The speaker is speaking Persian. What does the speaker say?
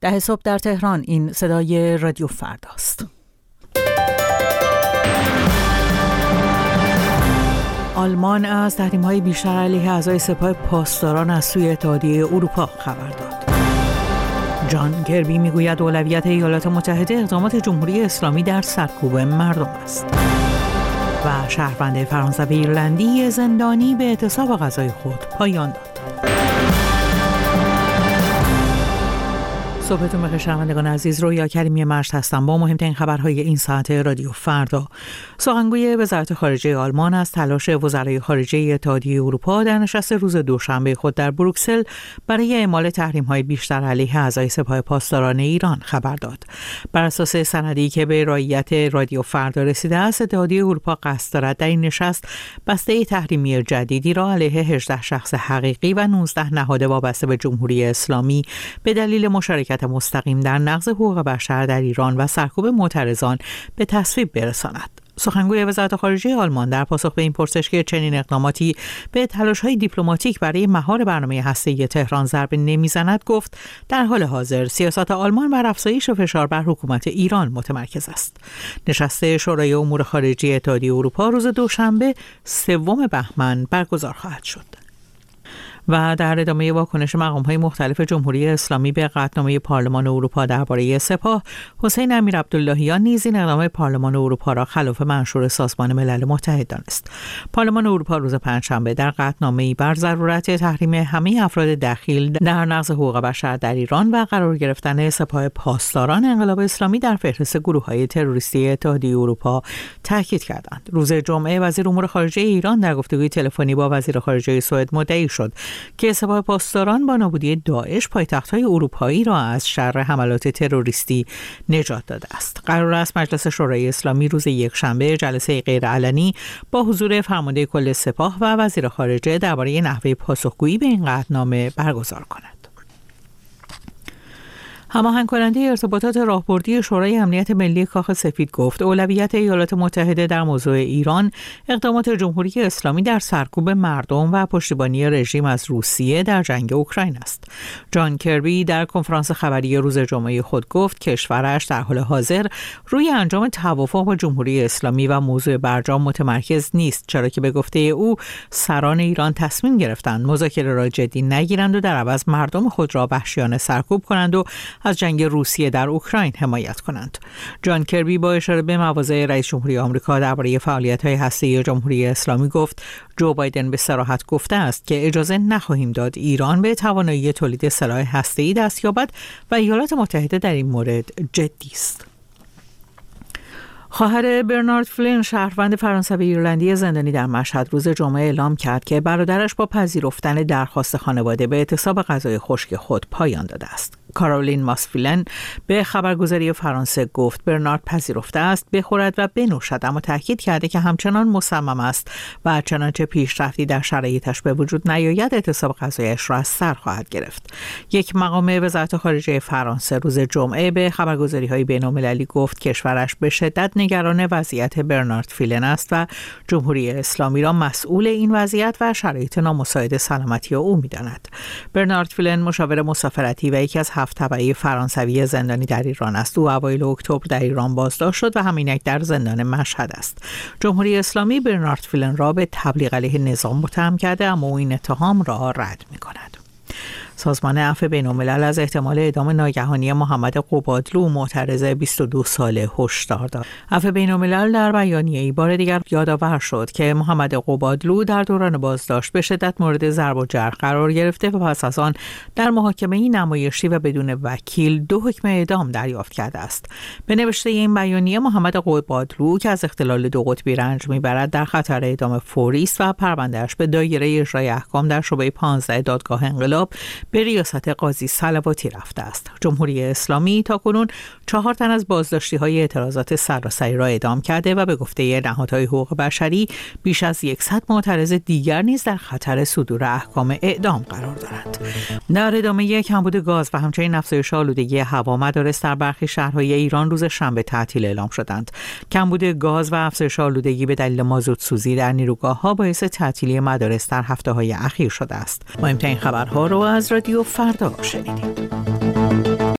10 صبح در تهران. این صدای رادیو فرداست. آلمان از تحریم‌های بیشتر علیه اعضای سپاه پاسداران از سوی اتحادیه اروپا خبر داد. جان کربی میگوید اولویت ایالات متحده اقدامات جمهوری اسلامی در سرکوب مردم است. و شهروند فرانسوی ایرلندی زندانی به اعتصاب غذای خود پایان داد. صبحتون بخیر شنوندگان عزیز، رویا کریمی مشت هستم با مهمترین خبرهای این ساعت رادیو فردا. سخنگوی وزارت خارجه آلمان از تلاش وزرای خارجه اتحادیه اروپا در نشست روز دوشنبه خود در بروکسل برای اعمال تحریم‌های بیشتر علیه اعضای سپاه پاسداران ایران خبر داد. بر اساس سندی که به رعایت رادیو فردا رسیده است، اتحادیه اروپا قصد دارد در این نشست بسته تحریمی جدیدی را علیه 18 شخص حقیقی و 19 نهاد وابسته به جمهوری اسلامی به دلیل مشارکت مستقیم در نقض حقوق بشر در ایران و سرکوب معترضان به تصویب برساند. سخنگوی وزارت خارجه آلمان در پاسخ به این پرسش که چنین اقداماتی به تلاش‌های دیپلماتیک برای مهار برنامه هسته‌ای تهران ضربه نمی‌زند گفت در حال حاضر سیاست آلمان بر افزایش فشار بر حکومت ایران متمرکز است. نشست شورای امور خارجه اتحادیه اروپا روز دوشنبه 3 بهمن برگزار خواهد شد. و در ادامه واکنش مقام‌های مختلف جمهوری اسلامی به قطعنامه پارلمان اروپا درباره سپاه، حسین امیرعبداللهیان نیز این اقدام پارلمان اروپا را خلاف منشور سازمان ملل متحد دانست. پارلمان اروپا روز پنجشنبه در قطعنامه‌ای بر ضرورت تحریم همه افراد دخیل در نقض حقوق بشر در ایران و قرار گرفتن سپاه پاسداران انقلاب اسلامی در فهرست گروه‌های تروریستی اتحادیه اروپا تاکید کردند. روز جمعه وزیر امور خارجه ایران در گفتگوی تلفنی با وزیر خارجه سوئد مدعی شد که سپاه پاسداران با نابودی داعش پایتخت‌های اروپایی را از شر حملات تروریستی نجات داده است. قرار است مجلس شورای اسلامی روز یکشنبه جلسه غیرعلنی با حضور فرمانده کل سپاه و وزیر خارجه درباره نحوه پاسخگویی به این قطعنامه برگزار کند. هماهنگ کننده ارتباطات راهبردی شورای امنیت ملی کاخ سفید گفت اولویت ایالات متحده در موضوع ایران اقدامات جمهوری اسلامی در سرکوب مردم و پشتیبانی رژیم از روسیه در جنگ اوکراین است. جان کربی در کنفرانس خبری روز جمعه خود گفت کشورش در حال حاضر روی انجام توافق با جمهوری اسلامی و موضوع برجام متمرکز نیست، چرا که به گفته او سران ایران تصمیم گرفتند مذاکره را جدی نگیرند و در عوض مردم خود را وحشیانه سرکوب کنند و از جنگ روسیه در اوکراین حمایت کنند. جان کربی با اشاره به مواضع رئیس جمهوری آمریکا درباره فعالیت‌های هسته‌ای جمهوری اسلامی گفت جو بایدن به صراحت گفته است که اجازه نخواهیم داد ایران به توانایی تولید سلاح هسته‌ای دست یابد و ایالات متحده در این مورد جدی است. خواهر برنارد فلین، شهروند فرانسوی ایرلندی زندانی در مشهد، روز جمعه اعلام کرد که برادرش با پذیرفتن درخواست خانواده به اعتصاب غذای خشک خود پایان داده است. کارولین ماسفیلن به خبرگزاری فرانسه گفت برنارد پذیرفته است بخورد و بنوشد، اما تاکید کرده که همچنان مصمم است و چنانچه پیشرفتی در شرایطش به وجود نیاید اعتصاب غذایش را از سر خواهد گرفت. یک مقام وزارت خارجه فرانسه روز جمعه به خبرگزاری‌های بین‌المللی گفت کشورش به شدت نگران وضعیت برنارد فیلن است و جمهوری اسلامی را مسئول این وضعیت و شرایط نامساعد سلامتی او می‌داند. برنارد فیلن مشاور مسافرتی و یکی از 7 تبعی فرانسوی زندانی در ایران است. او اوایل اکتبر در ایران بازداشت شد و همینک در زندان مشهد است. جمهوری اسلامی برنارد فیلن را به تبلیغ علیه نظام متهم کرده، اما او این اتهام را رد می‌کند. سازمان عفو بین‌الملل از احتمال اعدام ناگهانی محمد قبادلو، معترض 22 ساله، هشدار داد. عفو بین‌الملل در بیانیه‌ای بار دیگر یادآور شد که محمد قبادلو در دوران بازداشت به شدت مورد ضرب و جرح قرار گرفته و پس از آن در محاکمه‌ای نمایشی و بدون وکیل 2 حکم اعدام دریافت کرده است. به نوشته این بیانیه محمد قبادلو که از اختلال 2 قطبی رنج می‌برد در خطر اعدام فوری است و پرونده‌اش به دایره اجرای احکام در شعبه 15 دادگاه انقلاب به ریاست قاضی صلواتی رفته است. جمهوری اسلامی تاکنون 4 تن از بازداشتی‌های اعتراضات سراسری را اعدام کرده و به گفته نهادهای حقوق بشری بیش از 100 معترض دیگر نیز در خطر صدور احکام اعدام قرار دارند. در ادامه کمبود گاز و همچنین افزایش آلودگی هوا، مدارس در برخی شهرهای ایران روز شنبه تعطیل اعلام شدند. کمبود گاز و افزایش آلودگی به دلیل مازوت سوزی در نیروگاه‌ها باعث تعطیلی مدارس در هفته‌های اخیر شده است. مهمترین خبرها رو از رادیو فردا شنیدید.